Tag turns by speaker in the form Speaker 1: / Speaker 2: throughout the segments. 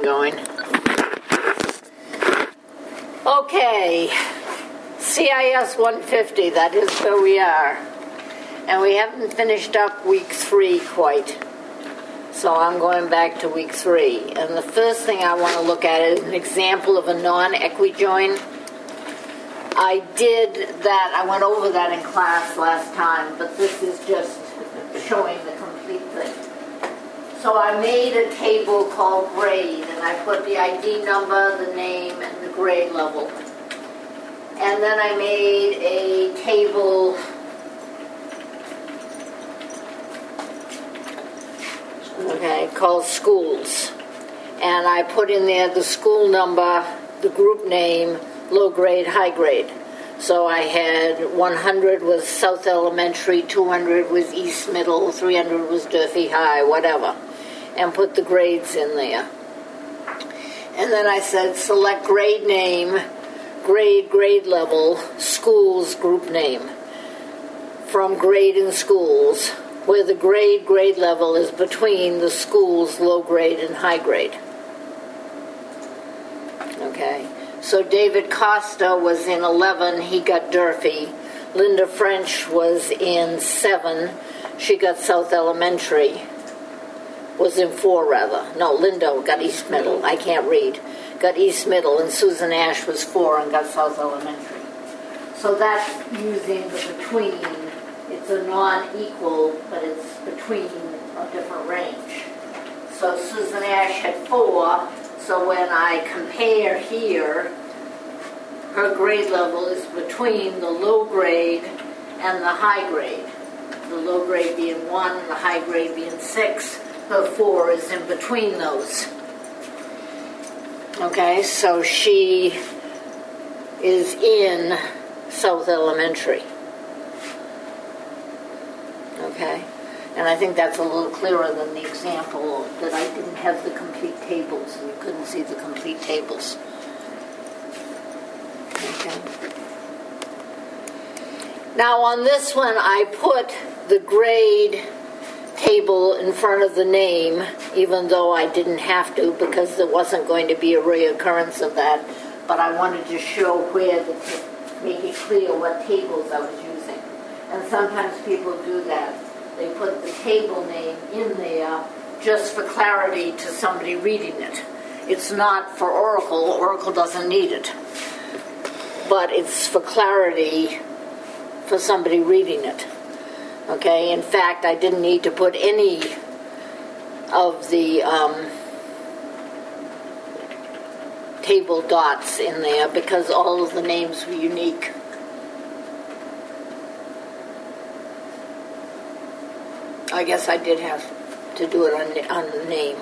Speaker 1: going. Okay, CIS 150, that is where we are. And we haven't finished up week 3 quite. So I'm going back to week 3. And the first thing I want to look at is an example of a non-equijoin. I did that, I went over that in class last time, but this is just showing the complete thing. So I made a table called grade, and I put the ID number, the name, and the grade level. And then I made a table called schools. And I put in there the school number, the group name, low grade, high grade. So I had 100 was South Elementary, 200 was East Middle, 300 was Durfee High, whatever. And put the grades in there. And then I said select grade name, grade level, schools, group name. From grade and schools, where the grade level is between the schools, low grade and high grade. Okay, so David Costa was in 11, he got Durfee. Linda French was in 7, she got South Elementary. Was in 4 rather. No, Linda got East Middle, I can't read. Got East Middle, and Susan Ash was 4 and got South Elementary. So that's using the between. It's a non-equal, but it's between a different range. So Susan Ash had 4, so when I compare here, her grade level is between the low grade and the high grade. The low grade being 1, and the high grade being 6. Her 4 is in between those. Okay, so she is in South Elementary. Okay, and I think that's a little clearer than the example that I didn't have the complete tables, and you couldn't see the complete tables. Okay. Now on this one, I put the grade table in front of the name, even though I didn't have to because there wasn't going to be a reoccurrence of that, but I wanted to show where, make it clear what tables I was using. And sometimes people do that. They put the table name in there just for clarity to somebody reading it. It's not for Oracle. Oracle doesn't need it. But it's for clarity for somebody reading it. Okay, in fact, I didn't need to put any of the table dots in there because all of the names were unique. I guess I did have to do it on the name.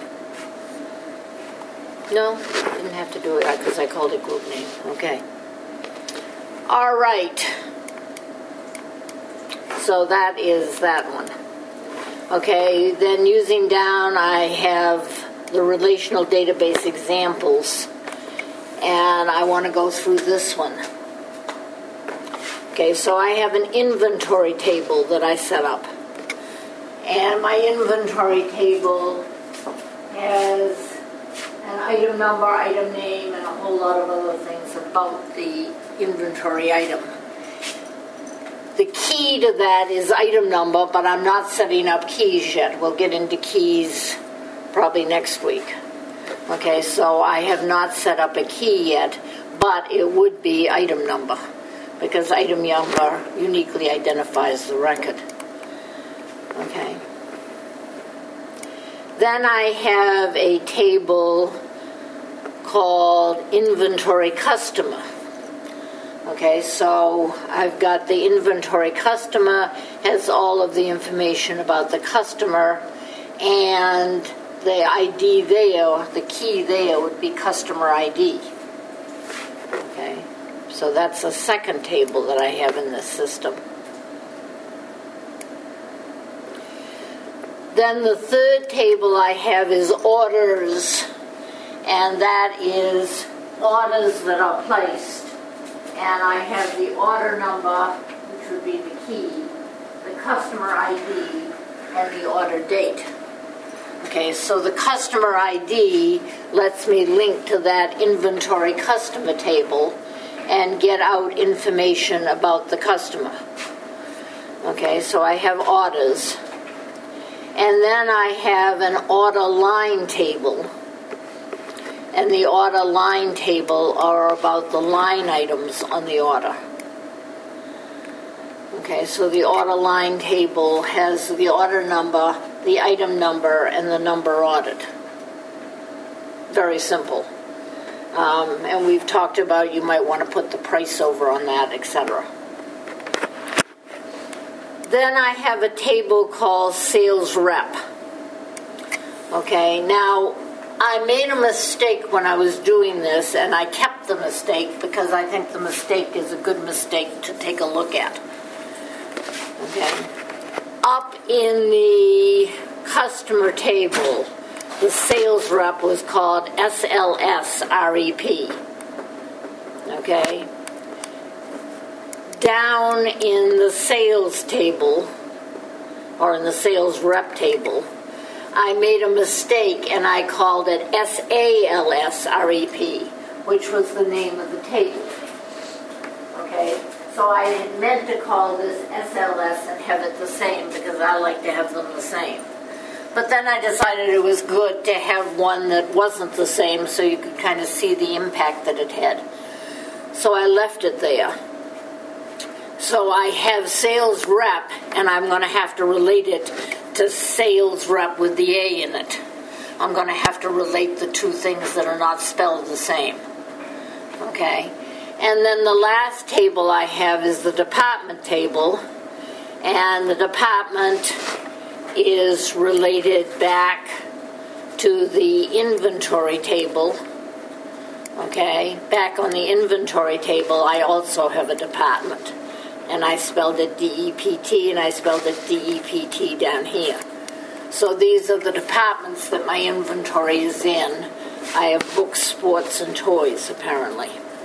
Speaker 1: No, didn't have to do it because I called it group name. Okay. All right. So that is that one. Okay, then using down, I have the relational database examples, and I want to go through this one. Okay, so I have an inventory table that I set up. And my inventory table has an item number, item name, and a whole lot of other things about the inventory item. The key to that is item number, but I'm not setting up keys yet. We'll get into keys probably next week. Okay, so I have not set up a key yet, but it would be item number, because item number uniquely identifies the record. Okay. Then I have a table called inventory customer. Okay, so I've got the inventory customer, has all of the information about the customer, and the ID there, the key there would be customer ID. Okay, so that's the second table that I have in this system. Then the third table I have is orders, and that is orders that are placed. And I have the order number, which would be the key, the customer ID, and the order date. Okay, so the customer ID lets me link to that inventory customer table and get out information about the customer. Okay, so I have orders. And then I have an order line table. And the order line table are about the line items on the order. Okay, so the order line table has the order number, the item number, and the number ordered. Very simple. And we've talked about you might want to put the price over on that, etc. Then I have a table called sales rep. Okay, now I made a mistake when I was doing this, and I kept the mistake because I think the mistake is a good mistake to take a look at. Okay. Up in the customer table, the sales rep was called SLS REP. Okay. Down in the sales table, or in the sales rep table, I made a mistake and I called it SALS REP, which was the name of the table. Okay. So I had meant to call this SLS and have it the same because I like to have them the same. But then I decided it was good to have one that wasn't the same so you could kind of see the impact that it had. So I left it there. So I have sales rep, and I'm going to have to relate it to sales rep with the A in it. I'm going to have to relate the two things that are not spelled the same. Okay? And then the last table I have is the department table, and the department is related back to the inventory table. Okay, back on the inventory table I also have a department, and I spelled it DEPT and I spelled it DEPT down here. So these are the departments that my inventory is in. I have books, sports, and toys apparently.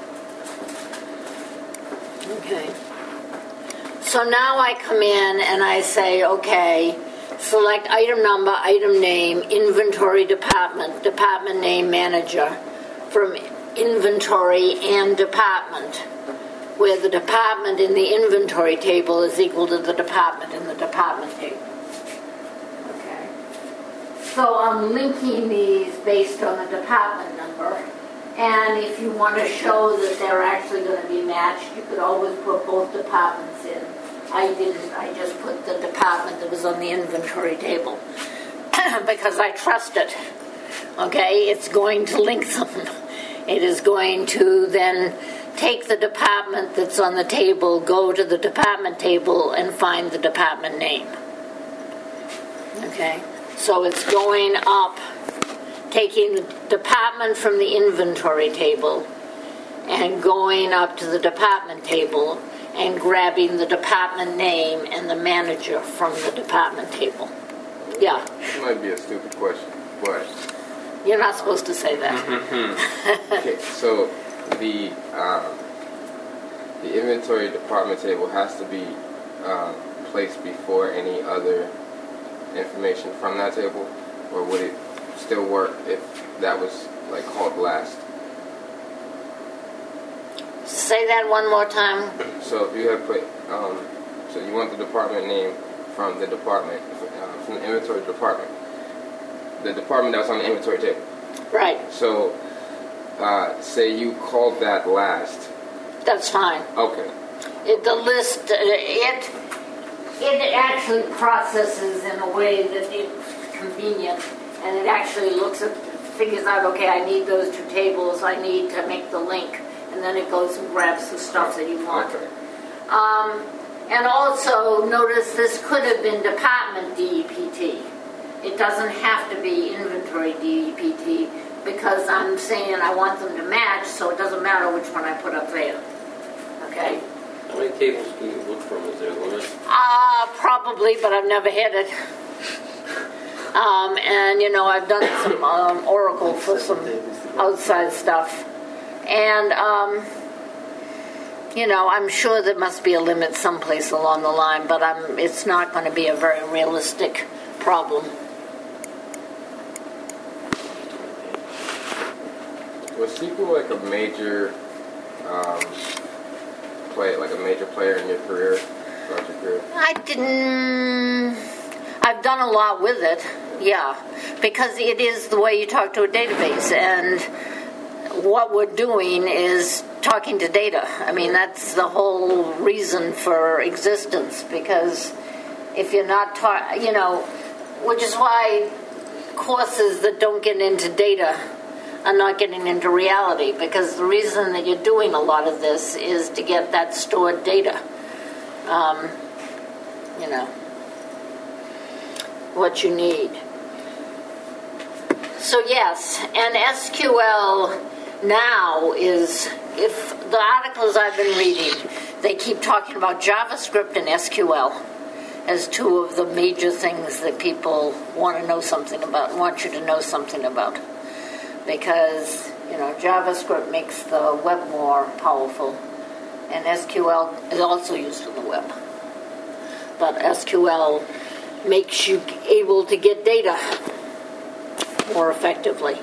Speaker 1: Okay. So now I come in and I say, okay, select item number, item name, inventory department, department name manager from inventory and department, where the department in the inventory table is equal to the department in the department table. Okay. So I'm linking these based on the department number. And if you want to show that they're actually going to be matched, you could always put both departments in. I didn't. I just put the department that was on the inventory table because I trust it. Okay, it's going to link them. It is going to then take the department that's on the table, go to the department table, and find the department name. Okay, so it's going up, taking the department from the inventory table and going up to the department table and grabbing the department name and the manager from the department table. Yeah.
Speaker 2: This might be a stupid question, but...
Speaker 1: You're not supposed to say that.
Speaker 2: Okay, so the inventory department table has to be placed before any other information from that table, or would it still work if that was like called last?
Speaker 1: Say that one more time.
Speaker 2: So if you had put, so you want the department name from the department, from the inventory department, the department that's on the inventory table.
Speaker 1: Right.
Speaker 2: So, say you called that last.
Speaker 1: That's fine.
Speaker 2: Okay.
Speaker 1: The list, it actually processes in a way that it's convenient, and it actually figures out, okay, I need those two tables, I need to make the link, and then it goes and grabs the stuff that you want.
Speaker 2: Okay.
Speaker 1: And also, notice this could have been department DEPT. It doesn't have to be inventory DEPT, because I'm saying I want them to match, so it doesn't matter which one I put up there. Okay?
Speaker 3: How many tables can you look from? Is there a limit?
Speaker 1: Probably, but I've never hit it. And, I've done some Oracle for some outside stuff. And, I'm sure there must be a limit someplace along the line, but it's not going to be a very realistic problem.
Speaker 2: Was SQL like a major major player in your career, throughout your career?
Speaker 1: I've done a lot with it, yeah, because it is the way you talk to a database, and what we're doing is talking to data. I mean, that's the whole reason for existence, because if you're not which is why courses that don't get into data are not getting into reality, because the reason that you're doing a lot of this is to get that stored data. What you need. So yes, and SQL now is, if the articles I've been reading, they keep talking about JavaScript and SQL as two of the major things that people want to know something about, want you to know something about. Because, JavaScript makes the web more powerful, and SQL is also used on the web. But SQL makes you able to get data more effectively.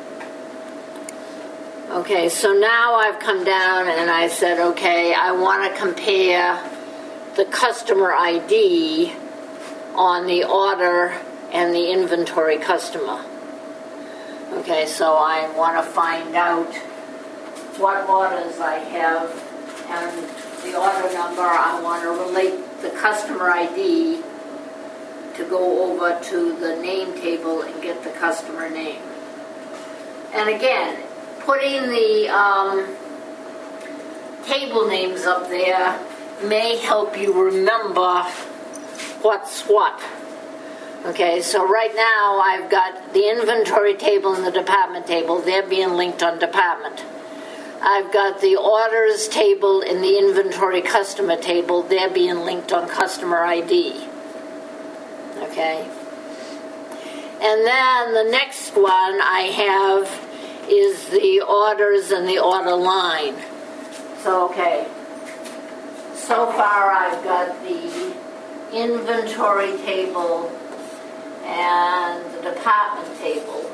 Speaker 1: Okay, so now I've come down and I said, okay, I want to compare the customer ID on the order and the inventory customer. Okay, so I want to find out what orders I have, and the order number, I want to relate the customer ID to go over to the name table and get the customer name. And again, putting the table names up there may help you remember what's what. Okay, so right now I've got the inventory table and the department table. They're being linked on department. I've got the orders table and the inventory customer table. They're being linked on customer ID. Okay. And then the next one I have is the orders and the order line. So, okay. So far I've got the inventory table and the department table.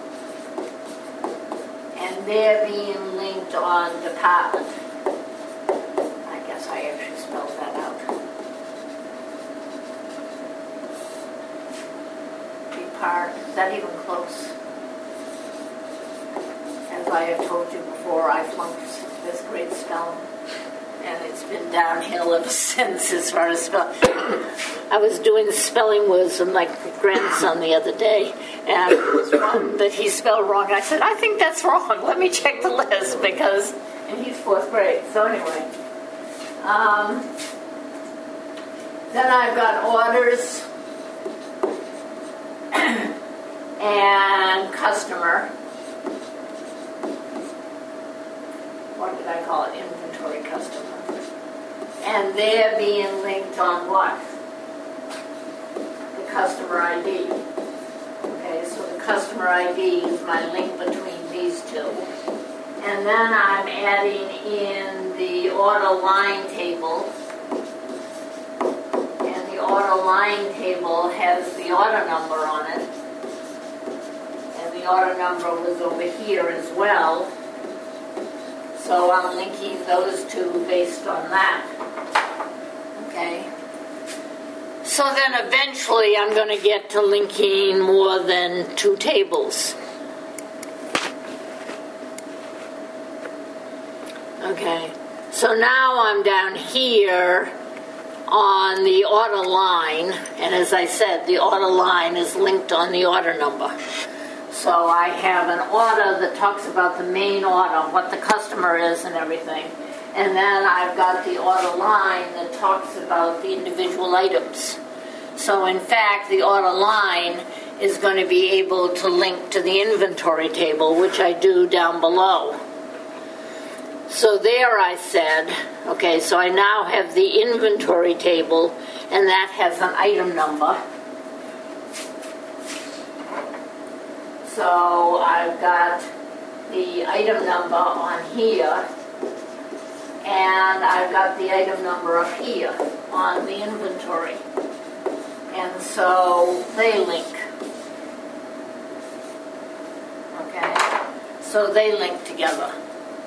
Speaker 1: And they're being linked on department. I guess I actually spelled that out. Is that even close? As I have told you before, I flunked this grade spelling, and it's been downhill ever since as far as spelling. I was doing spelling words with my grandson the other day, and there was one that he spelled wrong. I said, I think that's wrong. Let me check the list, and he's fourth grade. So anyway, then I've got orders and customer. What did I call it? Inventory customer. And they're being linked on what? The customer ID. Okay, so the customer ID is my link between these two. And then I'm adding in the order line table. And the order line table has the order number on it. And the order number was over here as well. So I'm linking those two based on that. Okay. So then eventually I'm going to get to linking more than two tables. Okay. So now I'm down here on the order line, and as I said, the order line is linked on the order number. So I have an order that talks about the main order, what the customer is and everything. And then I've got the order line that talks about the individual items. So in fact, the order line is going to be able to link to the inventory table, which I do down below. So there I said, okay, so I now have the inventory table, and that has an item number. So I've got the item number on here, and I've got the item number up here on the inventory. And so they link. Okay? So they link together.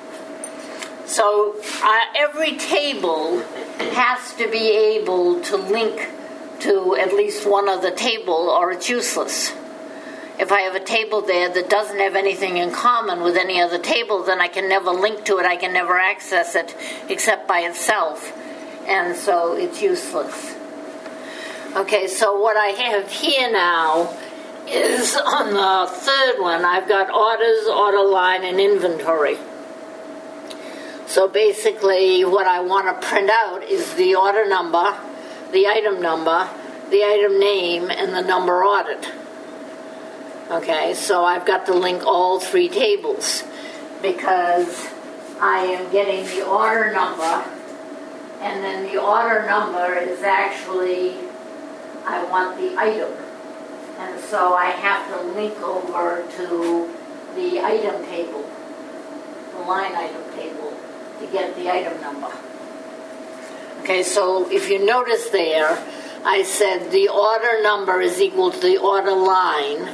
Speaker 1: So every table has to be able to link to at least one other table, or it's useless. If I have a table there that doesn't have anything in common with any other table, then I can never link to it, I can never access it except by itself. And so it's useless. Okay, so what I have here now is on the third one, I've got orders, order line, and inventory. So basically what I want to print out is the order number, the item name, and the number ordered. Okay, so I've got to link all three tables because I am getting the order number, and then the order number is actually, I want the item. And so I have to link over to the item table, the line item table, to get the item number. Okay, so if you notice there, I said the order number is equal to the order line,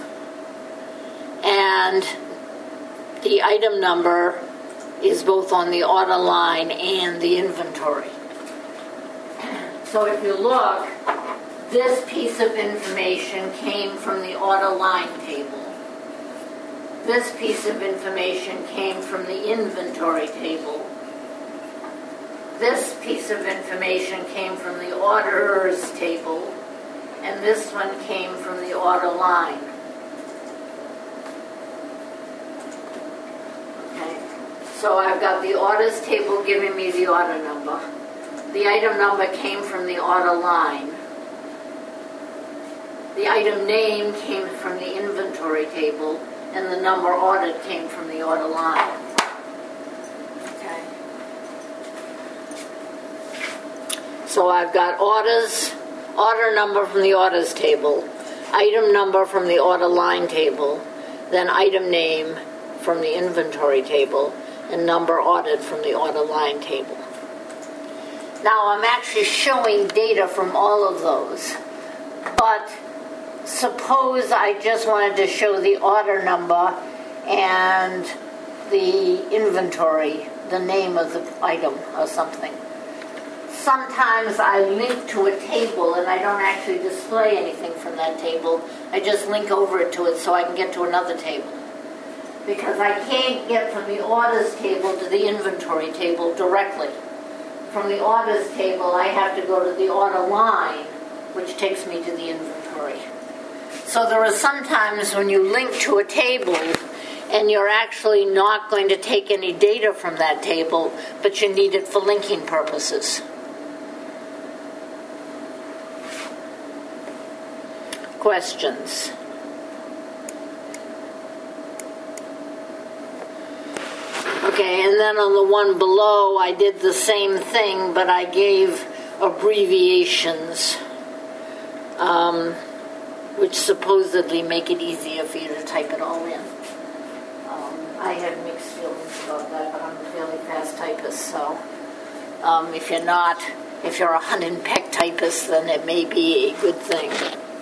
Speaker 1: and the item number is both on the order line and the inventory. So if you look, this piece of information came from the order line table. This piece of information came from the inventory table. This piece of information came from the orders table, and this one came from the order line. Okay, so I've got the orders table giving me the order number. The item number came from the order line. The item name came from the inventory table, and the number ordered came from the order line. Okay. So I've got order number from the orders table, item number from the order line table, then item name from the inventory table, and number ordered from the order line table. Now I'm actually showing data from all of those, but suppose I just wanted to show the order number and the inventory, the name of the item or something. Sometimes I link to a table and I don't actually display anything from that table. I just link over it to it so I can get to another table. Because I can't get from the orders table to the inventory table directly. From the orders table, I have to go to the order line, which takes me to the inventory. So there are some times when you link to a table and you're actually not going to take any data from that table, but you need it for linking purposes. Questions? Okay, and then on the one below, I did the same thing, but I gave abbreviations, which supposedly make it easier for you to type it all in. I have mixed feelings about that, but I'm a fairly fast typist, so if you're a Hunt and Peck typist, then it may be a good thing.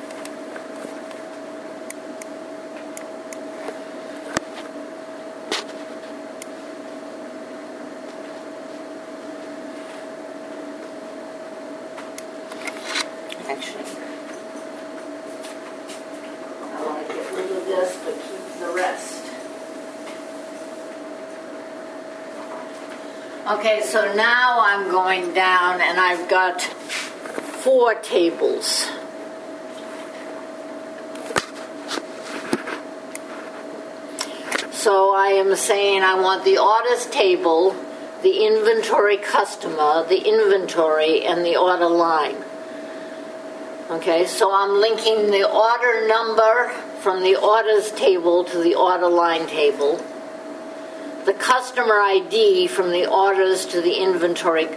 Speaker 1: Actually, I want to get rid of this, but keep the rest. Okay, so now I'm going down and I've got 4 tables. So I am saying I want the orders table, the inventory customer, the inventory, and the order line. Okay, so I'm linking the order number from the orders table to the order line table, the customer ID from the orders to the inventory,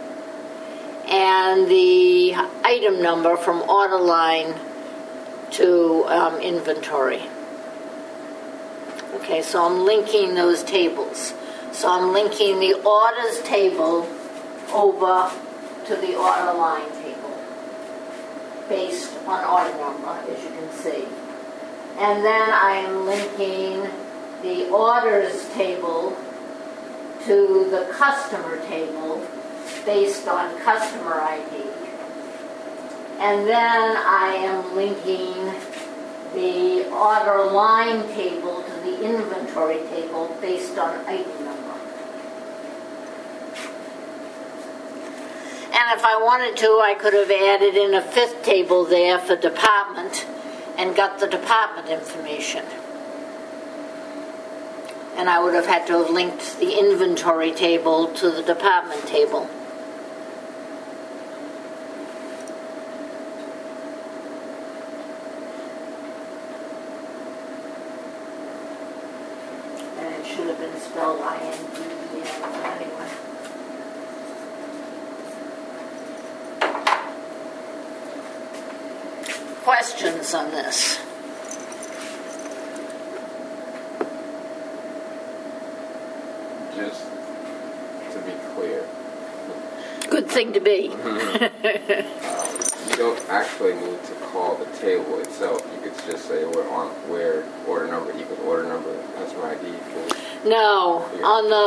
Speaker 1: and the item number from order line to inventory. Okay, so I'm linking those tables. So I'm linking the orders table over to the order line table, based on order number, as you can see. And then I am linking the orders table to the customer table based on customer ID. And then I am linking the order line table to the inventory table based on item number. And if I wanted to, I could have added in a fifth table there for department and got the department information. And I would have had to have linked the inventory table to the department table. And it should have been spelled I-N-D-E-N, anyway. Questions on this?
Speaker 2: Just to be clear,
Speaker 1: Good thing to be.
Speaker 2: you don't actually need to call the table itself. You could just say where order number equals order number, customer ID equals.
Speaker 1: No,
Speaker 2: Yeah.
Speaker 1: on the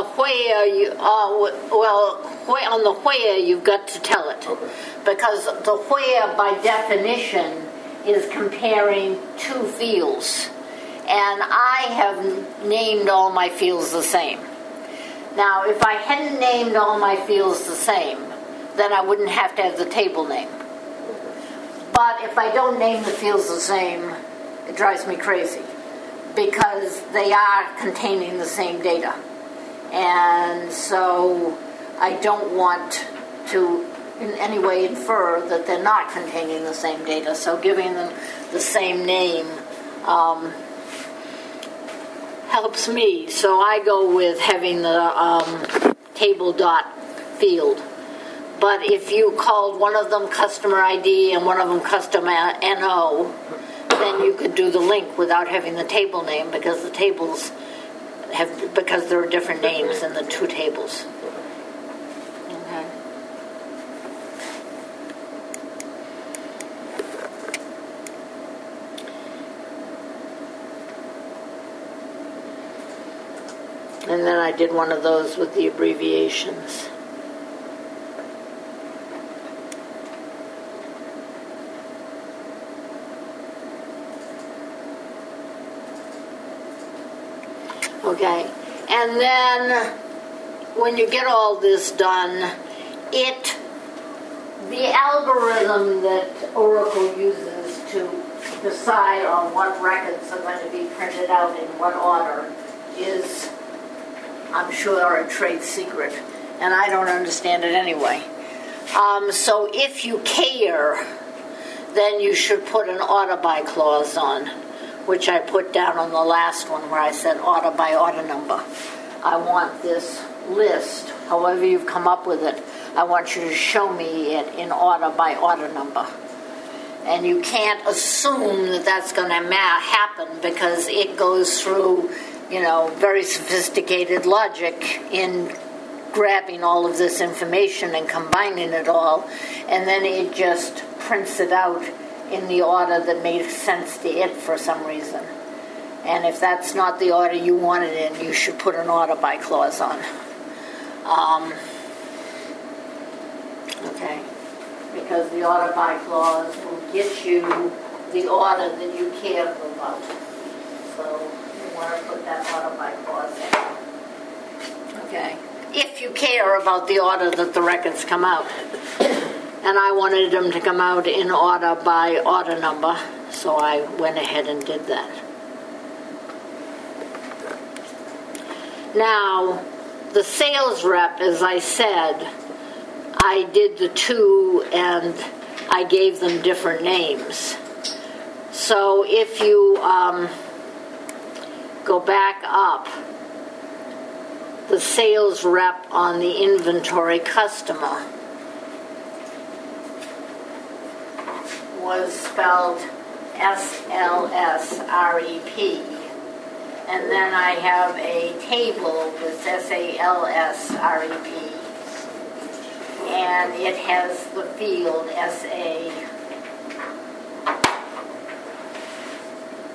Speaker 1: on the where you've got to tell it.
Speaker 2: Okay.
Speaker 1: Because the where by definition is comparing two fields. And I have named all my fields the same. Now, if I hadn't named all my fields the same, then I wouldn't have to have the table name. But if I don't name the fields the same, it drives me crazy because they are containing the same data. And so I don't want to in any way infer that they're not containing the same data. So giving them the same name helps me. So I go with having the table dot field. But if you called one of them customer ID and one of them customer NO, then you could do the link without having the table name because the tables because there are different names in the two tables. Okay. And then I did one of those with the abbreviations. Okay, and then when you get all this done, the algorithm that Oracle uses to decide on what records are going to be printed out in what order is, I'm sure, a trade secret, and I don't understand it anyway. So if you care, then you should put an order by clause on, which I put down on the last one where I said order by order number. I want this list, however you've come up with it, I want you to show me it in order by order number. And you can't assume that that's going to happen because it goes through, very sophisticated logic in grabbing all of this information and combining it all, and then it just prints it out in the order that made sense to it for some reason. And if that's not the order you want it in, you should put an order by clause on. Okay, because the order by clause will get you the order that you care about. So you want to put that order by clause in. Okay, if you care about the order that the records come out. And I wanted them to come out in order by order number, so I went ahead and did that. Now, the sales rep, as I said, I did the two and I gave them different names. So if you go back up, the sales rep on the inventory customer was spelled S-L-S-R-E-P. And then I have a table with S-A-L-S-R-E-P. And it has the field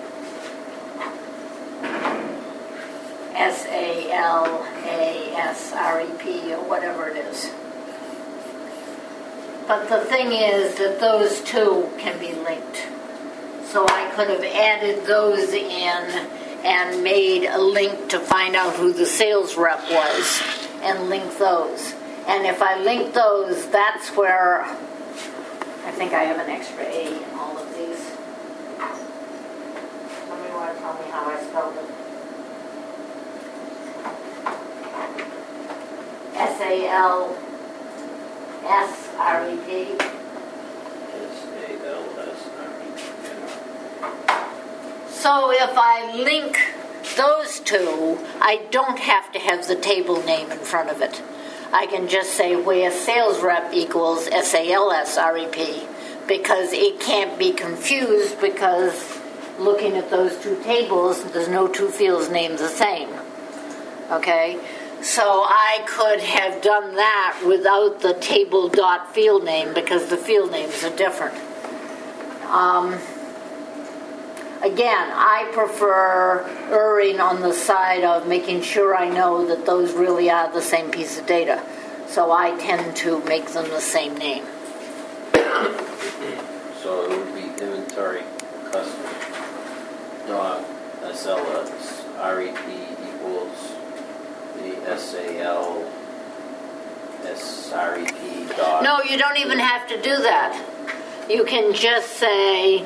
Speaker 1: S-A-L-A-S-R-E-P. REP or whatever it is. But the thing is that those two can be linked. So I could have added those in and made a link to find out who the sales rep was and link those. And if I link those, that's where I think I have an extra A in all of these. Somebody want to tell me how I spelled it? SALSREP. So if I link those two, I don't have to have the table name in front of it. I can just say where sales rep equals SALSREP, because it can't be confused, because looking at those two tables, there's no two fields named the same. Okay? So I could have done that without the table dot field name, because the field names are different. Again, I prefer erring on the side of making sure I know that those really are the same piece of data. So I tend to make them the same name.
Speaker 3: So it would be inventory customer dot SLS REP equals the SAL SREP dot.
Speaker 1: No, you don't even have to do that. You can just say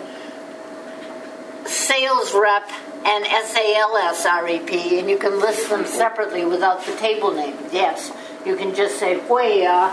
Speaker 1: sales rep and SALSREP, and you can list them separately without the table name. Yes, you can just say where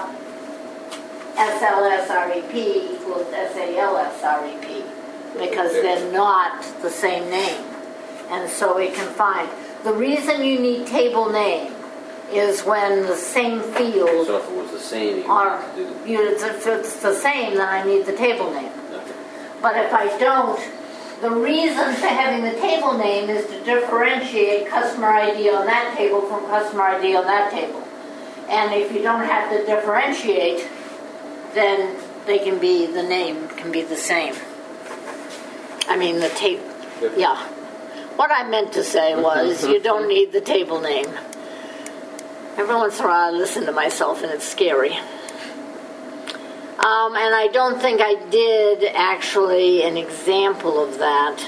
Speaker 1: SLSREP equals SALSREP, because they're not the same name. And so it can find. The reason you need table name is when the same field
Speaker 3: So if it was the same,
Speaker 1: if it's the same, then I need the table name.
Speaker 3: Okay.
Speaker 1: But if I don't, the reason for having the table name is to differentiate customer ID on that table from customer ID on that table. And if you don't have to differentiate, then the name can be the same. I mean, the table, yeah. What I meant to say was you don't need the table name. Every once in a while I listen to myself and it's scary. And I don't think I did actually an example of that.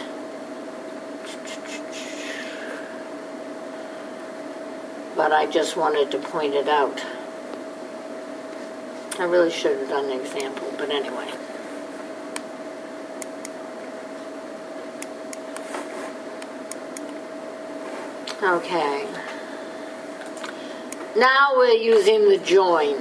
Speaker 1: But I just wanted to point it out. I really should have done an example, but anyway. Okay. Now we're using the join.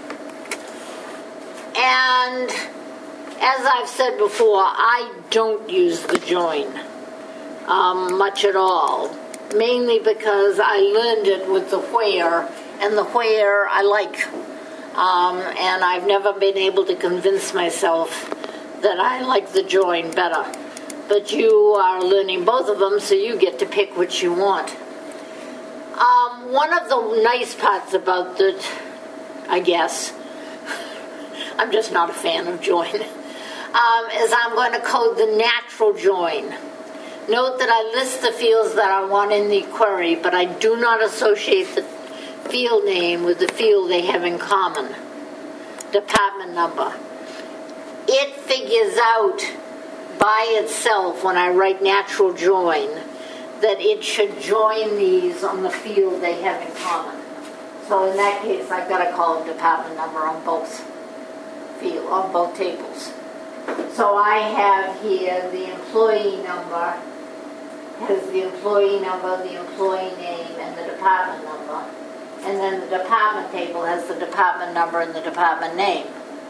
Speaker 1: And as I've said before, I don't use the join much at all. Mainly because I learned it with the where, and the where I like. And I've never been able to convince myself that I like the join better. But you are learning both of them, so you get to pick which you want. One of the nice parts about it, I guess, I'm just not a fan of join, is I'm going to code the natural join. Note that I list the fields that I want in the query, but I do not associate the field name with the field they have in common, department number. It figures out by itself, when I write natural join, that it should join these on the field they have in common. So in that case, I've got to call it department number on both tables. So I have here the employee number, has the employee number, the employee name, and the department number. And then the department table has the department number and the department name.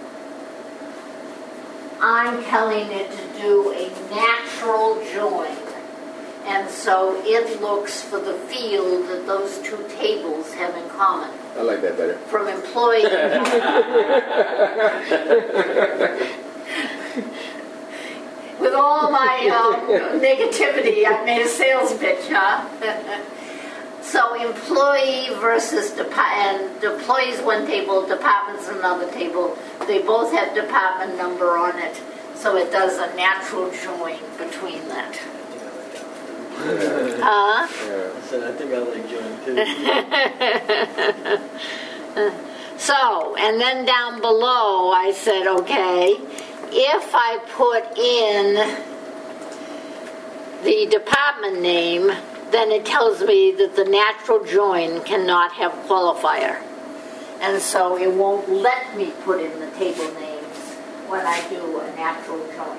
Speaker 1: I'm telling it to do a natural join. And so it looks for the field that those two tables have in common.
Speaker 2: I like that better.
Speaker 1: From employee. With all my negativity, I've made a sales pitch, huh? So employee versus and employees one table, departments another table. They both have department number on it, so it does a natural join between that.
Speaker 4: I said, I think I like join too.
Speaker 1: So, and then down below I said, okay, if I put in the department name, then it tells me that the natural join cannot have qualifier. And so it won't let me put in the table names when I do a natural join.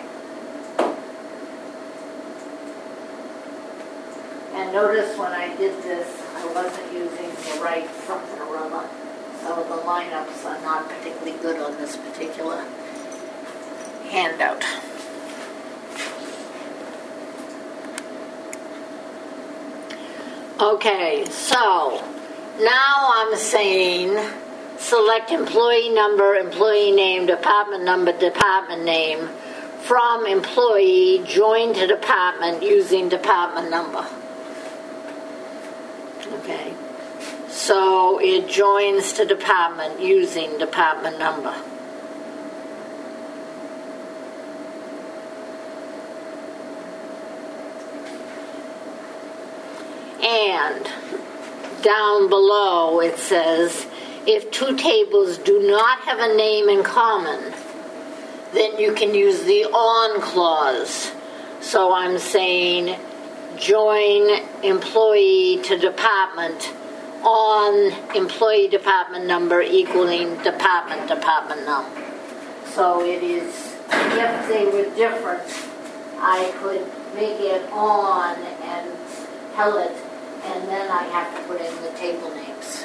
Speaker 1: And notice when I did this, I wasn't using the right something or other. So the lineups are not particularly good on this particular handout. Okay, so now I'm saying select employee number, employee name, department number, department name from employee, join to department using department number. Okay, so it joins to department using department number. And down below it says, if two tables do not have a name in common, then you can use the on clause. So I'm saying join employee to department on employee department number equaling department number. So it is, if they were different, I could make it on and tell it, and then I have to put in the table names.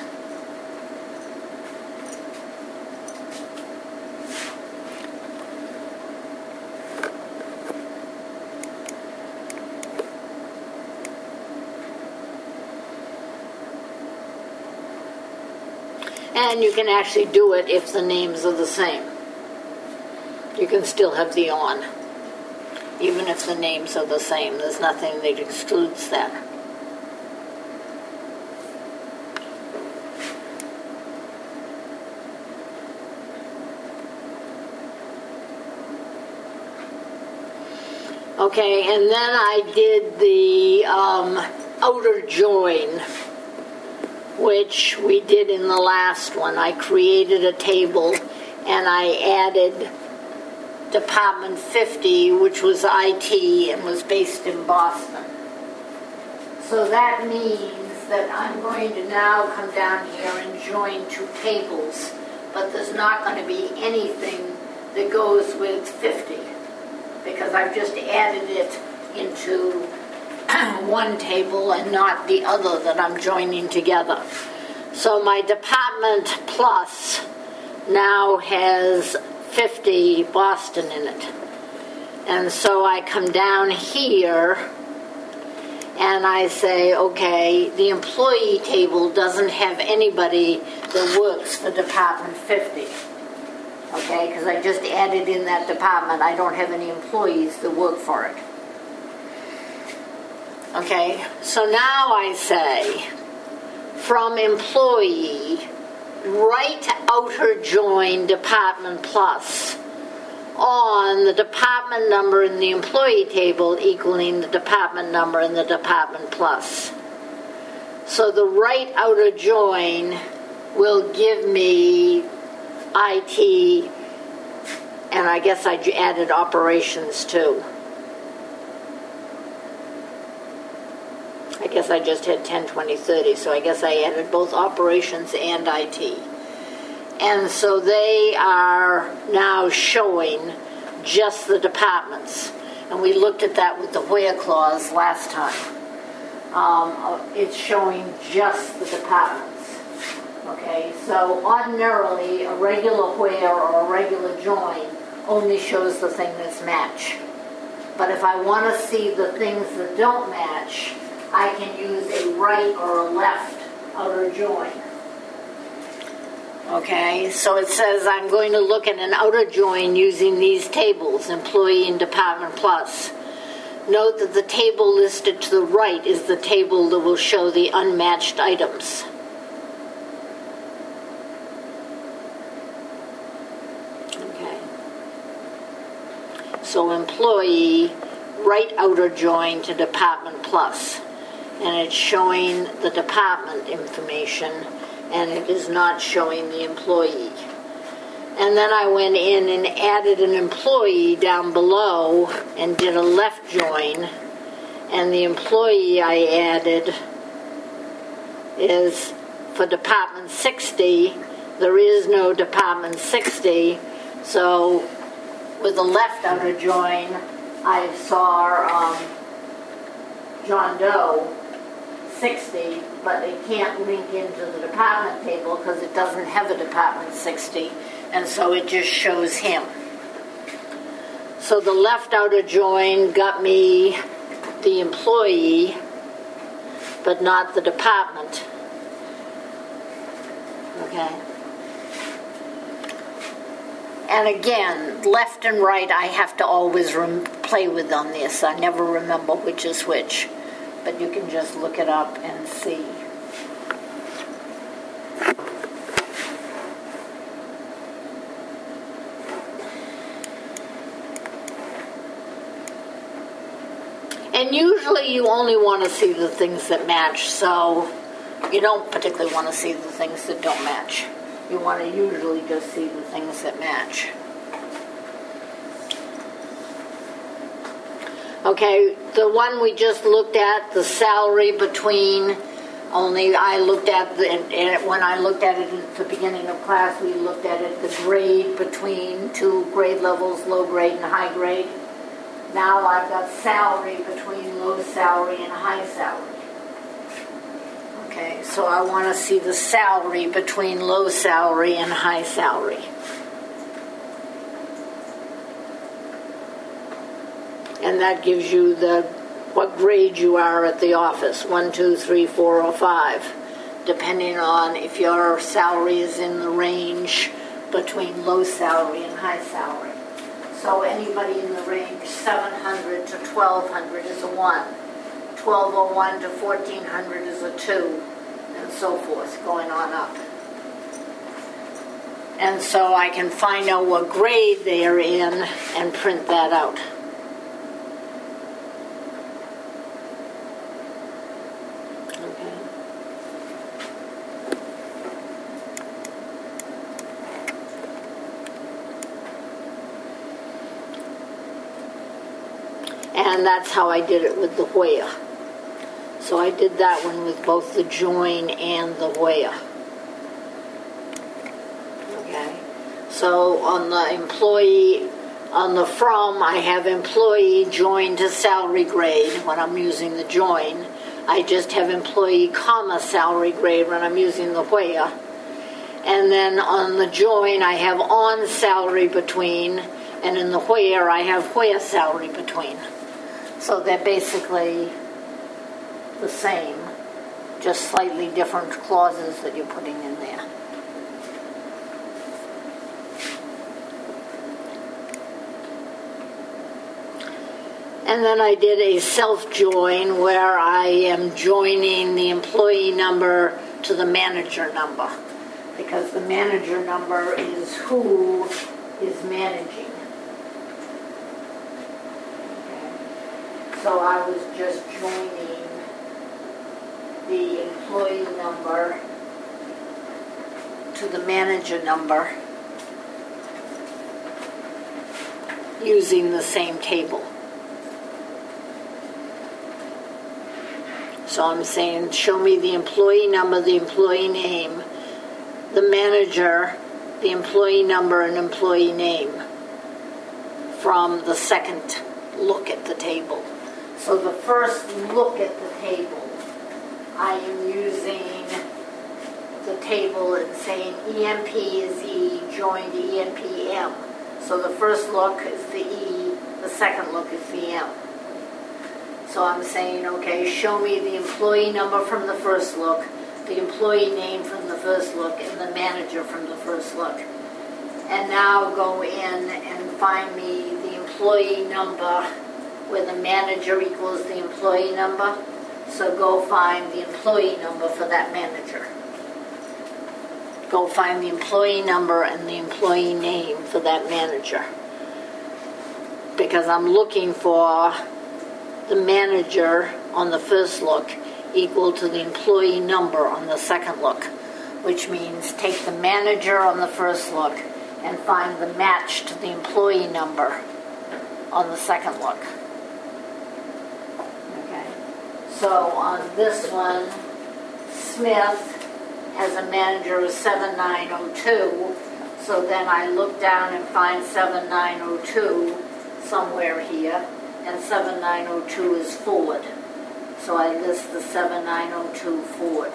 Speaker 1: And you can actually do it if the names are the same. You can still have the on, even if the names are the same. There's nothing that excludes that. Okay, and then I did the outer join, which we did in the last one. I created a table and I added Department 50, which was IT and was based in Boston. So that means that I'm going to now come down here and join two tables, but there's not going to be anything that goes with 50 because I've just added it into one table and not the other that I'm joining together. So my department plus now has 50 Boston in it. And so I come down here and I say, okay, the employee table doesn't have anybody that works for Department 50. Okay, because I just added in that department. I don't have any employees that work for it. Okay, so now I say, from employee, right outer join department plus on the department number in the employee table equaling the department number in the department plus. So the right outer join will give me IT, and I guess I added operations too. I guess I just had 10, 20, 30, so I guess I added both operations and IT. And so they are now showing just the departments. And we looked at that with the where clause last time. It's showing just the departments. Okay, so ordinarily a regular where or a regular join only shows the thing that's match. But if I want to see the things that don't match, I can use a right or a left outer join. Okay, so it says I'm going to look at an outer join using these tables, employee and department plus. Note that the table listed to the right is the table that will show the unmatched items. Okay. So employee, right outer join to department plus. And it's showing the department information, and it is not showing the employee. And then I went in and added an employee down below and did a left join, and the employee I added is for Department 60. There is no Department 60, so with the left outer join, I saw John Doe 60, but it can't link into the department table because it doesn't have a Department 60, and so it just shows him. So the left outer join got me the employee, but not the department. Okay. And again, left and right I have to always play with on this. I never remember which is which. But you can just look it up and see. And usually you only want to see the things that match, so you don't particularly want to see the things that don't match. You want to usually just see the things that match. Okay, the one we just looked at, the salary between, only I looked at, when I looked at it at the beginning of class, we looked at it, the grade between two grade levels, low grade and high grade. Now I've got salary between low salary and high salary. Okay, so I want to see the salary between low salary and high salary. And that gives you what grade you are at the office, 1, 2, 3, 4, or 5, depending on if your salary is in the range between low salary and high salary. So anybody in the range 700 to 1200 is a 1. 1201 to 1400 is a 2, and so forth, going on up. And so I can find out what grade they are in and print that out. Okay. And that's how I did it with the where. So I did that one with both the join and the where. Okay. So on the employee, on the from, I have employee join to salary grade when I'm using the join. I just have employee comma salary grade when I'm using the where. And then on the join, I have on salary between, and in the where, I have where salary between. So they're basically the same, just slightly different clauses that you're putting in there. And then I did a self-join where I am joining the employee number to the manager number, because the manager number is who is managing. So I was just joining the employee number to the manager number using the same table. So I'm saying, show me the employee number, the employee name, the manager, the employee number, and employee name from the second look at the table. So the first look at the table, I am using the table and saying EMP is E joined to EMPM. So the first look is the E, the second look is the M. So I'm saying, okay, show me the employee number from the first look, the employee name from the first look, and the manager from the first look. And now go in and find me the employee number where the manager equals the employee number. So go find the employee number for that manager. Go find the employee number and the employee name for that manager. Because I'm looking for the manager on the first look equal to the employee number on the second look. which means take the manager on the first look and find the match to the employee number on the second look. Okay. So on this one, Smith has a manager of 7902. So then I look down and find 7902 somewhere here, and 7902 is Ford. So I list the 7902 Ford.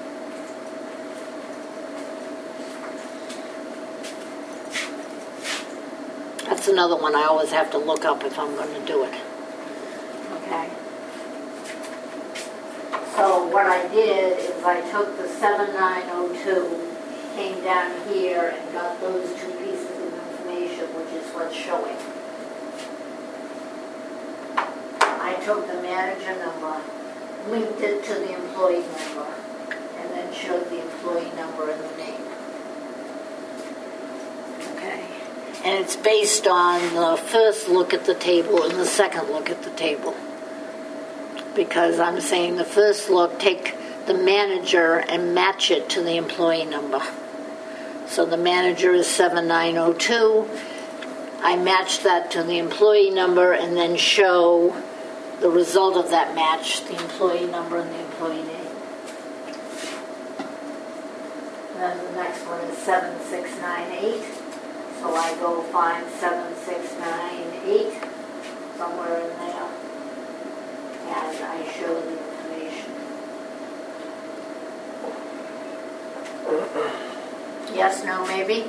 Speaker 1: That's another one I always have to look up if I'm going to do it. Okay. So what I did is I took the 7902, came down here and got those two pieces of information, which is what's showing. I took the manager number, linked it to the employee number, and then showed the employee number and the name. Okay. And it's based on the first look at the table and the second look at the table. Because I'm saying the first look, take the manager and match it to the employee number. So the manager is 7902. I match that to the employee number and then show the result of that match, the employee number and the employee name. Then the next one is 7698. So I go find 7698 somewhere in there. And I show the information. Yes, no, maybe?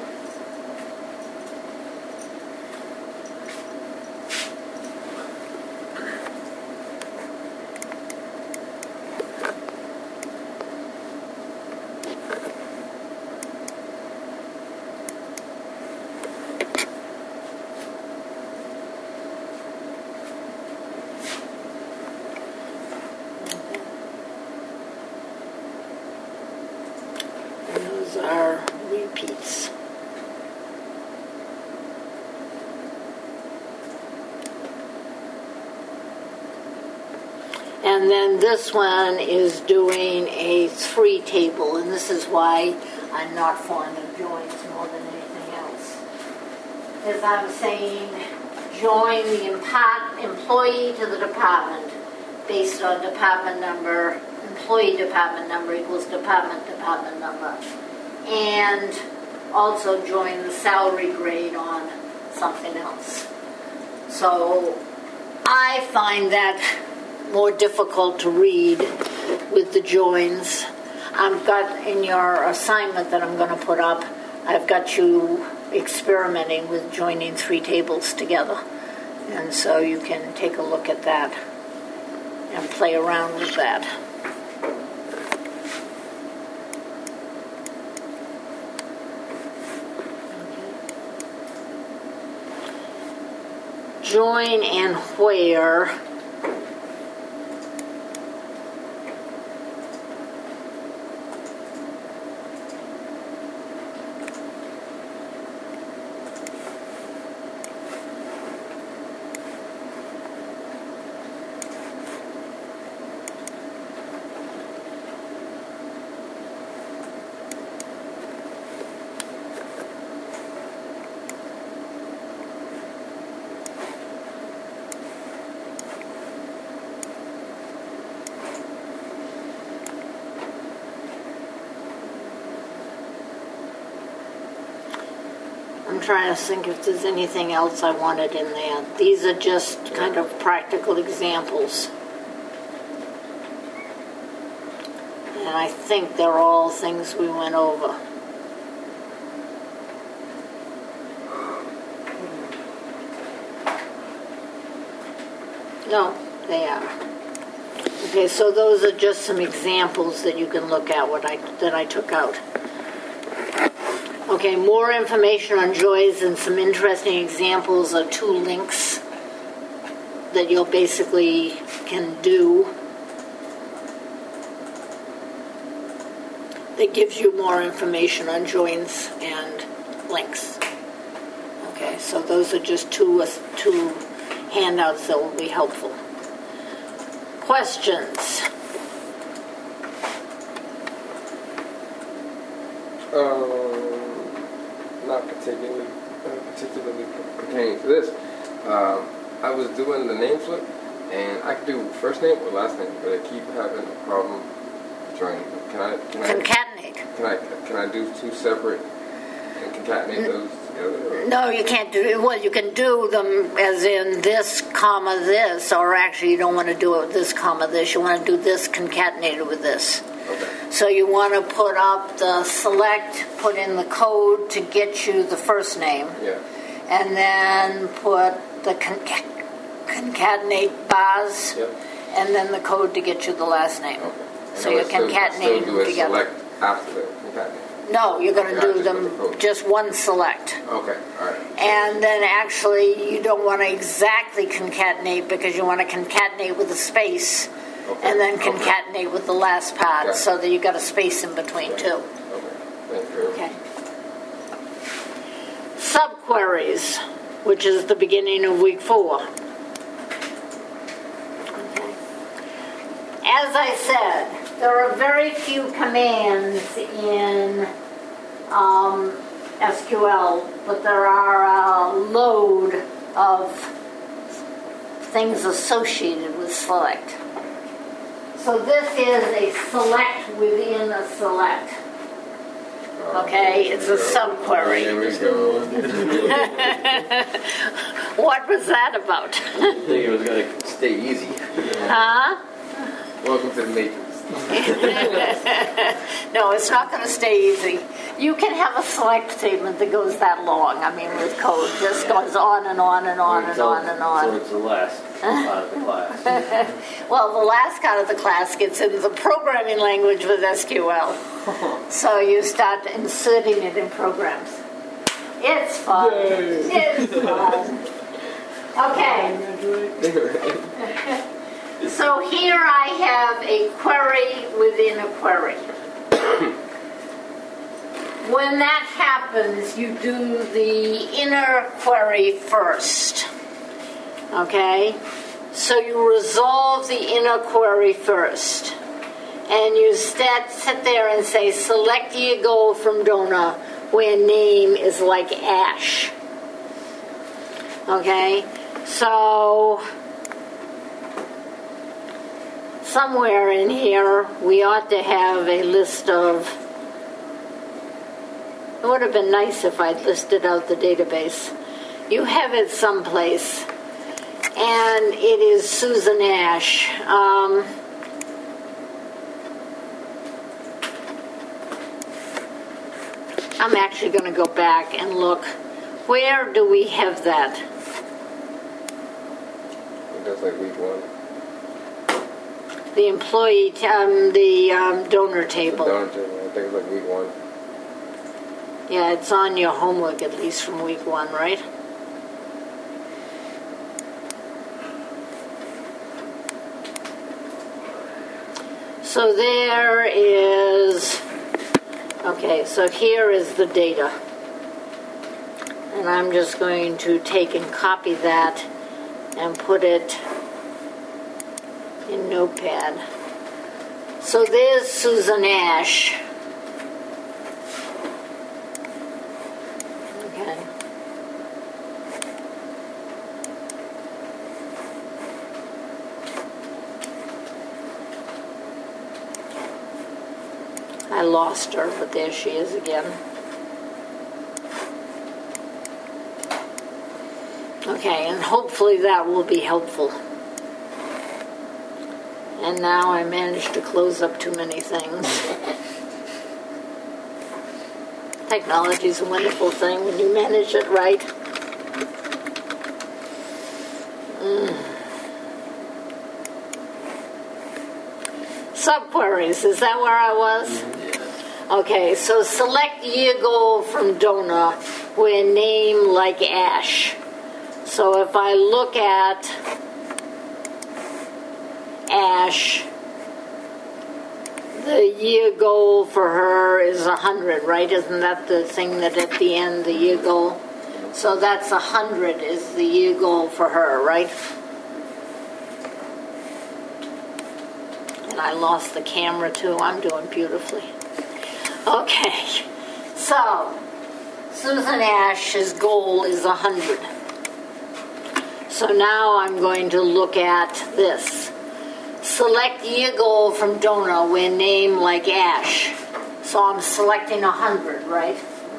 Speaker 1: Those are repeats. And then this one is doing a 3 table, and this is why I'm not fond of joins more than anything else. As I'm saying, join the employee to the department based on department number. Employee department number equals department number. And also join the salary grade on something else. So I find that more difficult to read with the joins. I've got in your assignment that I'm going to put up, I've got you experimenting with joining 3 tables together. And so you can take a look at that and play around with that. Join and where. I'm trying to think if there's anything else I wanted in there. These are just kind of practical examples. And I think they're all things we went over. No, they are. Okay, so those are just some examples that you can look at that I took out. Okay, more information on joys and some interesting examples are 2 links that you'll basically can do. That gives you more information on joins and links. Okay, so those are just two handouts that will be helpful. Questions?
Speaker 2: Not particularly pertaining to this. I was doing the name flip, and I could do first name or last name, but I keep having a problem joining them.
Speaker 1: Concatenate.
Speaker 2: Can I do two separate and concatenate those together?
Speaker 1: No, you can't do it. Well, you can do them as in this, comma, this, or actually you don't want to do it with this, comma, this. You want to do this concatenated with this.
Speaker 2: Okay.
Speaker 1: So you want to put up the select, put in the code to get you the first name,
Speaker 2: Yeah.
Speaker 1: and then put the concatenate bars,
Speaker 2: Yep.
Speaker 1: and then the code to get you the last name.
Speaker 2: Okay.
Speaker 1: So you're concatenating
Speaker 2: still do
Speaker 1: them
Speaker 2: a
Speaker 1: together.
Speaker 2: select after the concatenate.
Speaker 1: No, you're going to
Speaker 2: Okay, I
Speaker 1: do
Speaker 2: just put
Speaker 1: them
Speaker 2: the code.
Speaker 1: just one select.
Speaker 2: Okay. All right.
Speaker 1: And then actually you don't want to exactly concatenate because you want to concatenate with a space
Speaker 2: Okay.
Speaker 1: and then
Speaker 2: Okay.
Speaker 1: concatenate with the last part
Speaker 2: Okay.
Speaker 1: so that you got a space in between too.
Speaker 2: Okay. Thank you.
Speaker 1: Okay. Subqueries, which is the beginning of week 4. Okay. As I said, there are very few commands in SQL, but there are a load of things associated with select. So this is a select within a select. Okay, it's a subquery.
Speaker 2: Here we go.
Speaker 1: What was that about?
Speaker 3: I think it was going to stay easy.
Speaker 1: Huh?
Speaker 2: Welcome to the Matrix.
Speaker 1: No, it's not going to stay easy. You can have a select statement that goes that long. I mean, with code, just goes on and on and on and on and
Speaker 3: So
Speaker 1: on.
Speaker 3: it's the last part of the class.
Speaker 1: Well, the last part of the class gets into the programming language with SQL. So you start inserting it in programs. It's fun. It's fun. Okay. So here I have a query within a query. When that happens, you do the inner query first. Okay? So you resolve the inner query first. And you sit there and say, select ye goal from Donna where name is like Ash. Okay? So somewhere in here we ought to have a list of, it would have been nice if I'd listed out the database. You have it someplace, and it is Susan Ash. I'm actually going to go back and look. Where do we have that?
Speaker 2: That's like week 1.
Speaker 1: The employee, the donor table.
Speaker 2: Donor table. I think it's like week 1.
Speaker 1: Yeah, it's on your homework at least from week 1, right? So there is, okay, so here is the data. And I'm just going to take and copy that and put it in Notepad. So there's Susan Ash. Okay. I lost her, but there she is again. Okay, and hopefully that will be helpful. And now I managed to close up too many things. Technology is a wonderful thing when you manage it right. Subqueries, is that where I was? Okay, so select year goal from Donna where name like Ash. So if I look at Ash, the year goal for her is 100, right? Isn't that the thing that at the end, the year goal? So that's 100 is the year goal for her, right? And I lost the camera too. I'm doing beautifully. Okay. So, Susan Ash's goal is 100. So now I'm going to look at this. Select year goal from donor where name like Ash. So I'm selecting 100, right?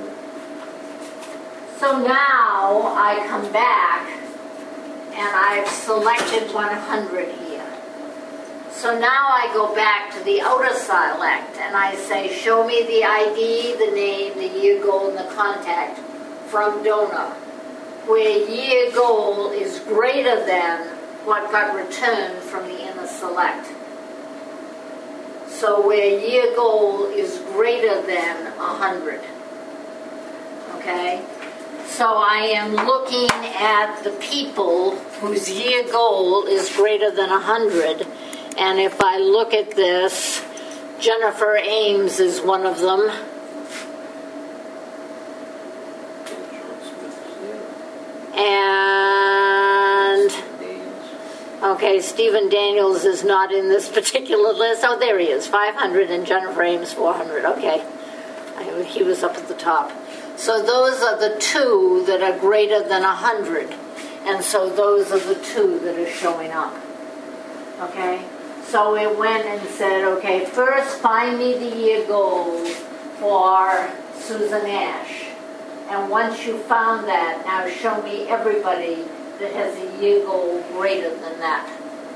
Speaker 1: So now I come back and I've selected 100 here. So now I go back to the outer select and I say, show me the ID, the name, the year goal, and the contact from donor, where year goal is greater than what got returned from the inner select. So where year goal is greater than 100. Okay? So I am looking at the people whose year goal is greater than 100. And if I look at this, Jennifer Ames is one of them. And, okay, Stephen Daniels is not in this particular list. Oh, there he is, 500, and Jennifer Ames, 400. Okay, he was up at the top. So those are the two that are greater than 100. And so those are the two that are showing up. Okay? So it went and said, okay, first find me the year goal for Susan Ash. And once you found that, now show me everybody that has a year goal greater than that.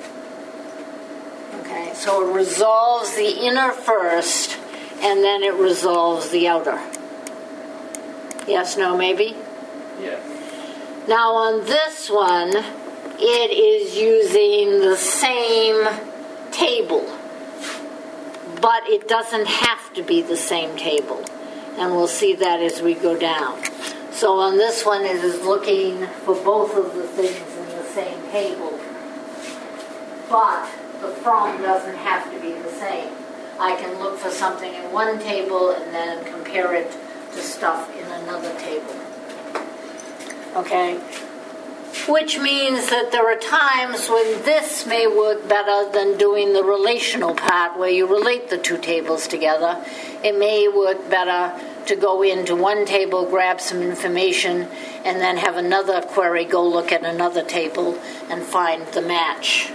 Speaker 1: Okay, so it resolves the inner first, and then it resolves the outer. Yes, no, maybe?
Speaker 3: Yeah.
Speaker 1: Now on this one, it is using the same table, but it doesn't have to be the same table. And we'll see that as we go down. So on this one, it is looking for both of the things in the same table. But the from doesn't have to be the same. I can look for something in one table and then compare it to stuff in another table. Okay? Which means that there are times when this may work better than doing the relational part where you relate the two tables together. It may work better to go into one table, grab some information, and then have another query go look at another table and find the match.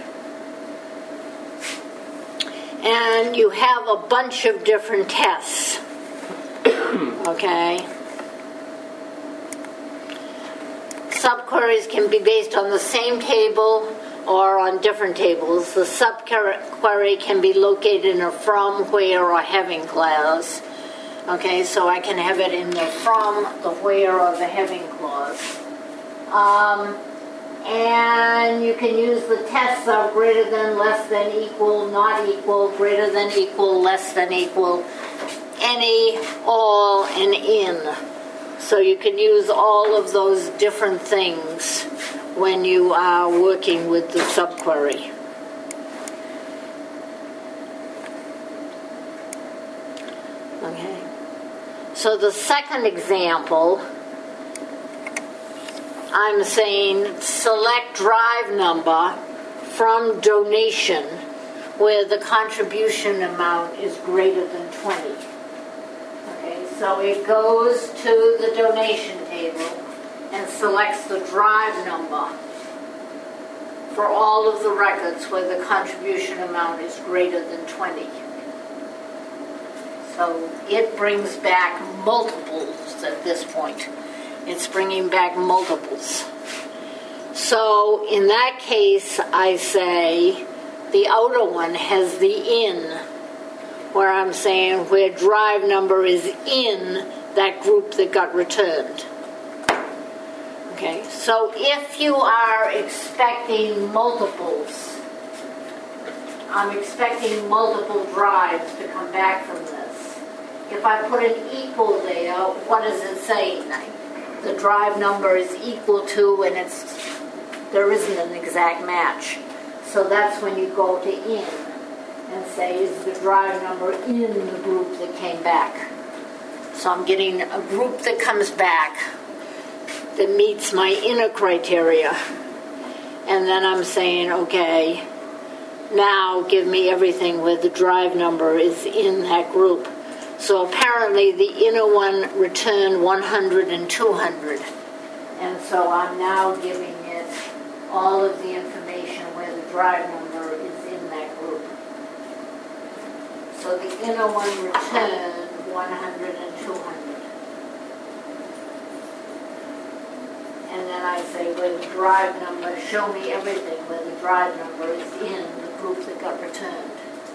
Speaker 1: And you have a bunch of different tests. Okay? Subqueries can be based on the same table or on different tables. The subquery can be located in a from, where, or having clause. Okay, so I can have it in the from, the where, or the having clause. And you can use the tests of greater than, less than, equal, not equal, greater than equal, less than equal, any, all, and in. So you can use all of those different things when you are working with the subquery. Okay. So the second example, I'm saying select drive number from donation where the contribution amount is greater than 20. Okay, so it goes to the donation table and selects the drive number for all of the records where the contribution amount is greater than 20. So it brings back multiples at this point. It's bringing back multiples. So in that case, I say the outer one has the in, where I'm saying where drive number is in that group that got returned. Okay, so if you are expecting multiples, I'm expecting multiple drives to come back from this. If I put an equal there, what does it say? The drive number is equal to, and there isn't an exact match. So that's when you go to in and say, is the drive number in the group that came back? So I'm getting a group that comes back that meets my inner criteria. And then I'm saying, okay, now give me everything where the drive number is in that group. So apparently the inner one returned 100 and 200. And so I'm now giving it all of the information where the drive number is in that group. So the inner one returned 100 and 200. And then I say where the drive number, show me everything where the drive number is in the group that got returned.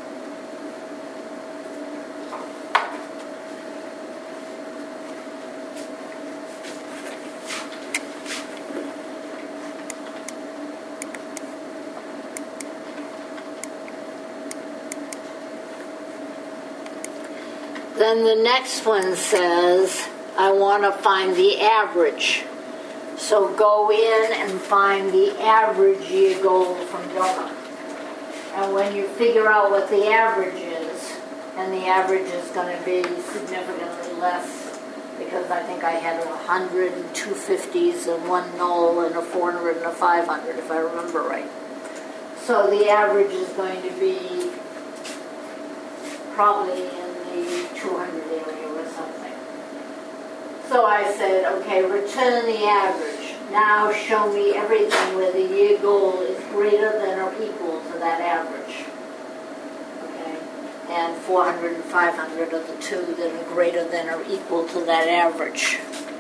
Speaker 1: Then the next one says, I want to find the average. So go in and find the average year goal from donor. And when you figure out what the average is, and the average is going to be significantly less, because I think I had 100 and 250s and one null and a 400 and a 500, if I remember right. So the average is going to be probably in the 200 area or something. So I said, okay, return the average. Now show me everything where the year goal is greater than or equal to that average. Okay, and 400 and 500 are the two that are greater than or equal to that average.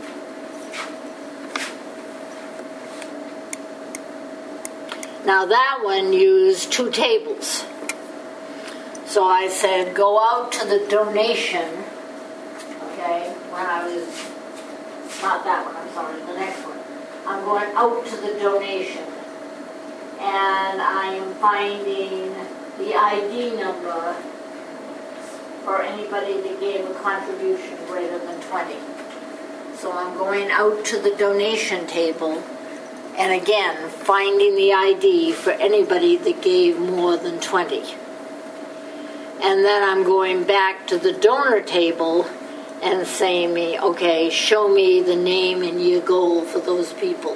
Speaker 1: Now that one used two tables. So I said, go out to the donation, okay, when I was, not that one, I'm sorry, the next one. I'm going out to the donation, and I am finding the ID number for anybody that gave a contribution greater than 20. So I'm going out to the donation table, and again, finding the ID for anybody that gave more than 20. And then I'm going back to the donor table and saying me, okay, show me the name and year goal for those people.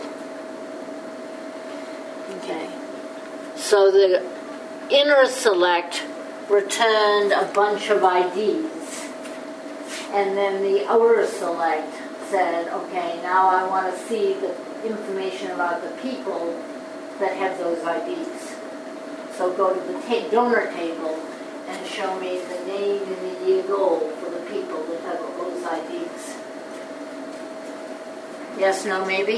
Speaker 1: Okay. So the inner select returned a bunch of IDs. And then the outer select said, okay, now I want to see the information about the people that have those IDs. So go to the donor table and show me the name and the year goal for the people that have those IDs. Yes, no, maybe?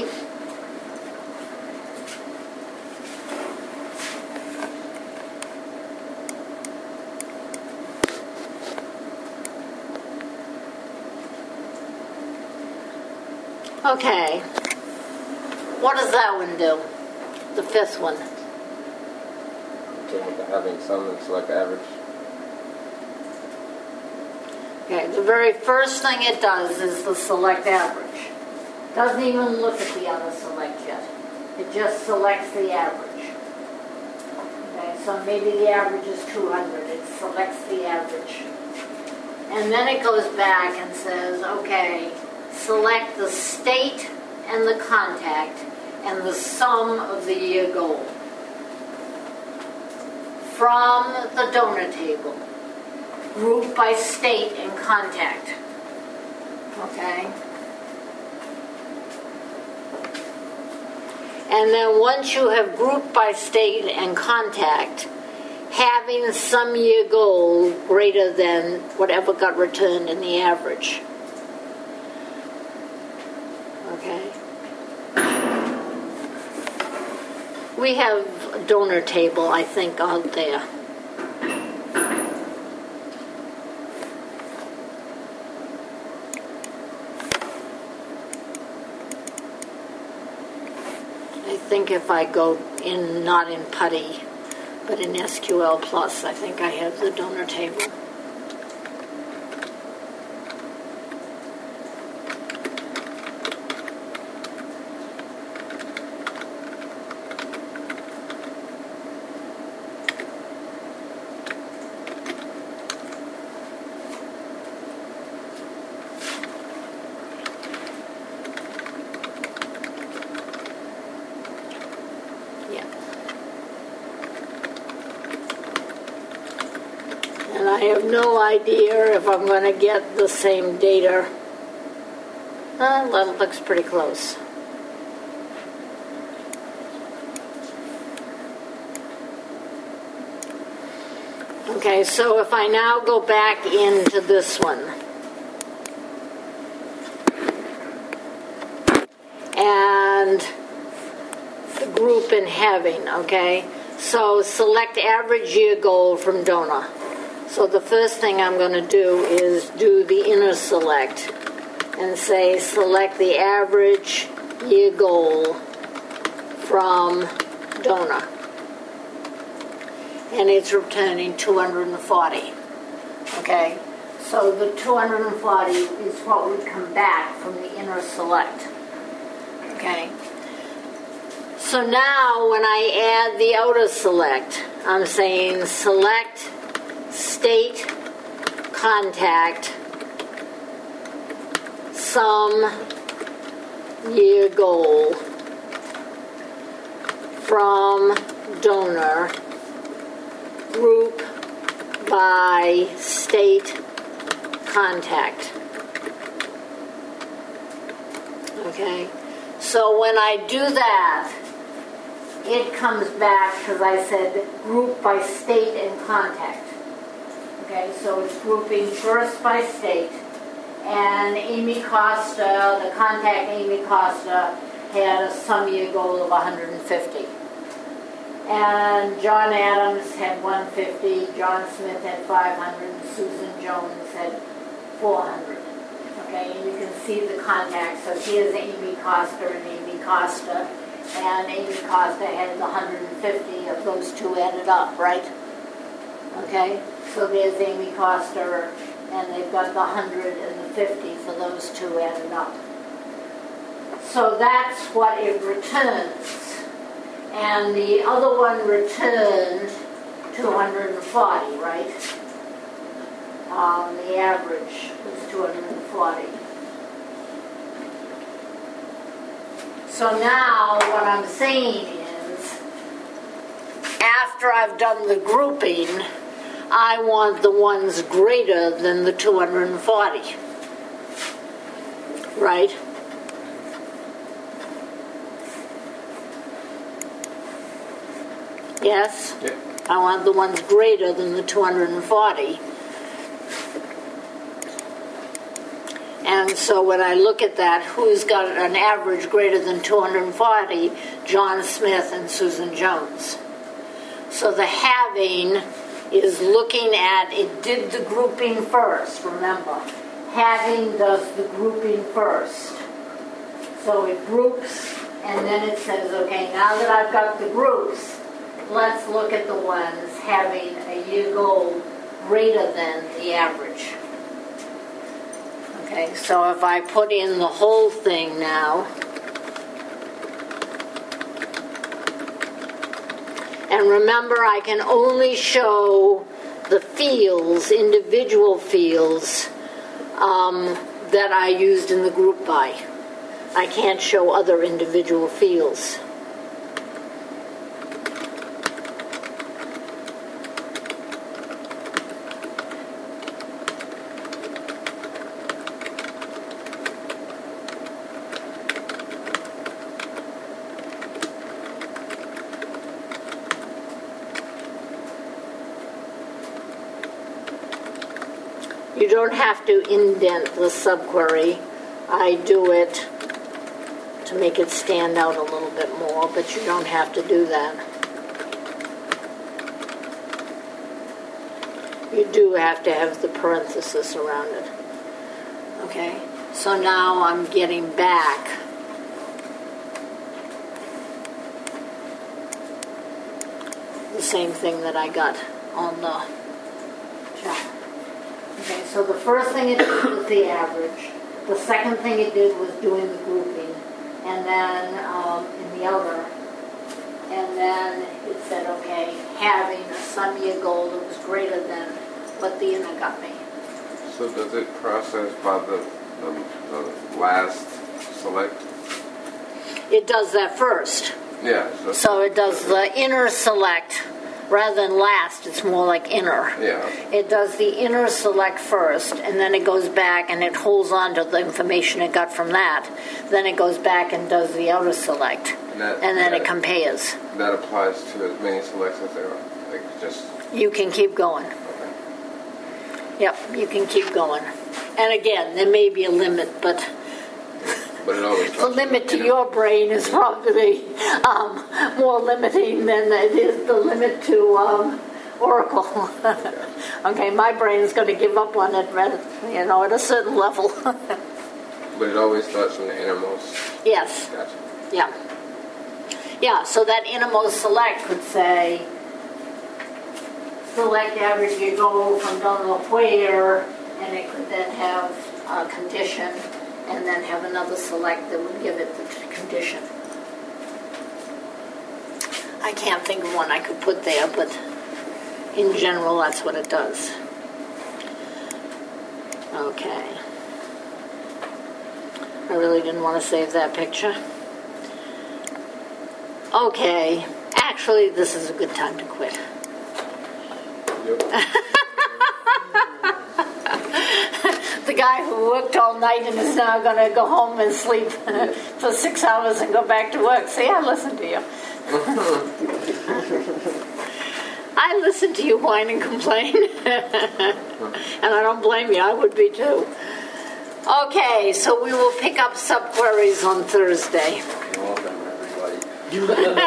Speaker 1: Okay. What does that one do? The fifth one.
Speaker 2: So having some and select average.
Speaker 1: Okay, the very first thing it does is the select average. Doesn't even look at the other select yet. It just selects the average. Okay, so maybe the average is 200. It selects the average. And then it goes back and says, okay, select the state and the contact and the sum of the year goal from the donor table. Group by state and contact. Okay? And then once you have grouped by state and contact, having some year goal greater than whatever got returned in the average. Okay? We have a donor table, I think, out there. I think if I go in, not in PuTTY, but in SQL Plus, I think I have the donor table. I have no idea if I'm going to get the same data. That looks pretty close. Okay, so if I now go back into this one, and the group in having, okay? So select average year goal from donor. So the first thing I'm going to do is do the inner select and say select the average year goal from donor. And it's returning 240. Okay? So the 240 is what would come back from the inner select. Okay? So now when I add the outer select, I'm saying select state contact sum year goal from donor group by state contact. Okay? So when I do that, it comes back because I said group by state and contact. Okay, so it's grouping first by state. And Amy Costa, the contact Amy Costa, had a sum year goal of 150. And John Adams had 150, John Smith had 500, and Susan Jones had 400. Okay, and you can see the contacts. So here's Amy Costa and Amy Costa. And Amy Costa had 150 of those two added up, right? Okay, so there's Amy Costa, and they've got the 100 and the 50 for those two added up. So that's what it returns. And the other one returned 240, right? The average was 240. So now what I'm saying is, after I've done the grouping, I want the ones greater than the 240. Right? Yes?
Speaker 2: Yeah.
Speaker 1: I want the ones greater than the 240. And so when I look at that, who's got an average greater than 240? John Smith and Susan Jones. So the having is looking at, it did the grouping first, remember. Having does the grouping first. So it groups, and then it says, okay, now that I've got the groups, let's look at the ones having a year goal greater than the average. Okay, so if I put in the whole thing now, and remember I can only show the fields, individual fields, that I used in the group by. I can't show other individual fields. You don't have to indent the subquery. I do it to make it stand out a little bit more, but you don't have to do that. You do have to have the parenthesis around it. Okay, so now I'm getting back the same thing that I got on the chart. Okay, so the first thing it did was the average. The second thing it did was doing the grouping. And then in the other. And then it said, okay, having a sum year goal that was greater than what the inner got me.
Speaker 2: So does it process by the last select?
Speaker 1: It does that first.
Speaker 2: Yeah.
Speaker 1: So it does the inner select Rather than last, it's more like inner.
Speaker 2: Yeah.
Speaker 1: It does the inner select first, and then it goes back and it holds on to the information it got from that. Then it goes back and does the outer select, and then it compares.
Speaker 2: That applies to as many selects as there are. Like just.
Speaker 1: You can keep going.
Speaker 2: Okay.
Speaker 1: Yep, you can keep going. And again, there may be a limit, but
Speaker 2: But it always.
Speaker 1: the limit to your brain is probably more limiting than it is the limit to Oracle. Okay, my brain is going to give up on it, at a certain level.
Speaker 2: But it always starts from the innermost.
Speaker 1: Yes.
Speaker 2: Gotcha.
Speaker 1: Yeah. Yeah, so that innermost select could say, select average you go from don't know where, and it could then have a condition, and then have another select that would give it the condition. I can't think of one I could put there, but in general, that's what it does. Okay. I really didn't want to save that picture. Okay. Actually, this is a good time to quit.
Speaker 2: Yep.
Speaker 1: The guy who worked all night and is now going to go home and sleep for 6 hours and go back to work. See, I listen to you. I listen to you whine and complain. And I don't blame you. I would be too. Okay, so we will pick up subqueries on Thursday.
Speaker 3: Welcome, everybody.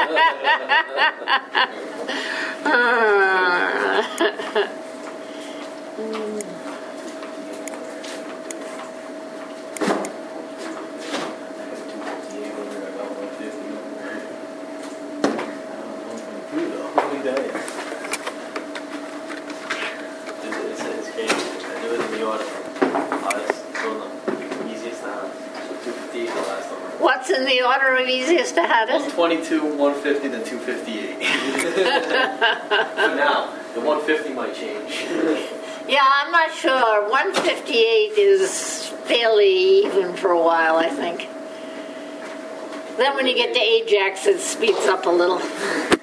Speaker 1: What's in the order of easiest to hardest?
Speaker 4: 122, 150, then 258. For now. The 150 might change.
Speaker 1: Yeah, I'm not sure. 158 is fairly even for a while, I think. Then when you get to Ajax, it speeds up a little.